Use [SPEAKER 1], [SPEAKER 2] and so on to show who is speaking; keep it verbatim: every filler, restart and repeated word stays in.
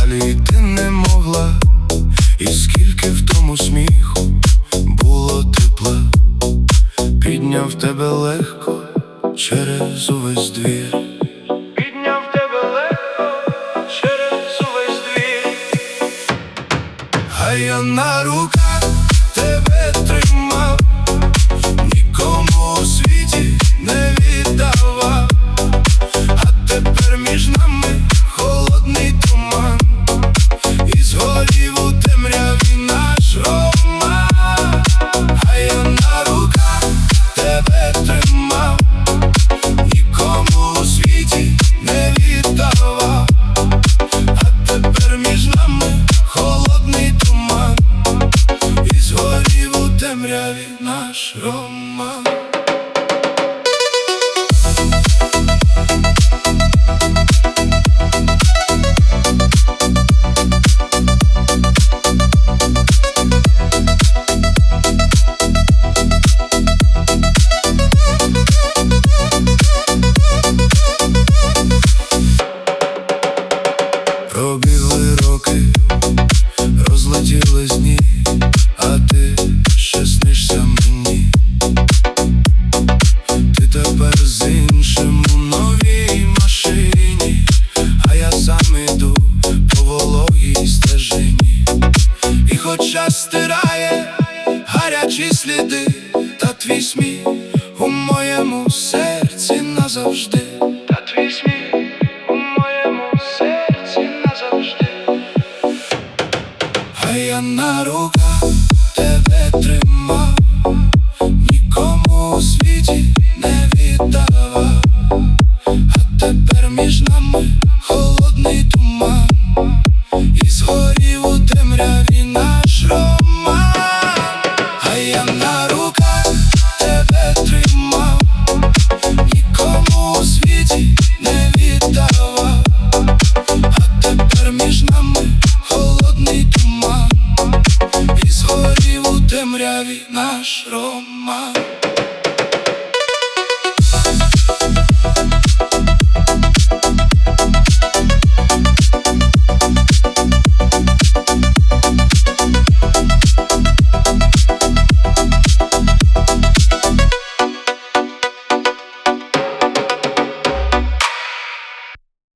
[SPEAKER 1] далі йти не могла, і скільки в тому сміху було тепла. Підняв тебе легко через увесь двір, підняв тебе легко через увесь двір. А я на руках тебе тримав, нікому у світі не віддавав. А тепер між нами холодний туман, і згорів у темряві наш роман. А я на руках тебе тримав, нікому у світі не віддавав. А тепер між нами холодний туман, і згорів у темряві наш роман. Пробігли роки, розлетілись дні, а ти ще снишся мені. Ти тепер з іншим у новій машині, а я сам іду по вологій стежині. І хоча стирає гарячі сліди, та твій сміх у моєму серці назавжди. Та твій сміх у моєму серці назавжди. А я на руках тебе тримав, нікому у світі не віддавав. А тепер між нами холодний туман, і згорів у темряві наш роман. А я на руках тебе тримав, нікому у світі не віддавав. А тепер між нами холодний туман, і згорів у темряві наш роман.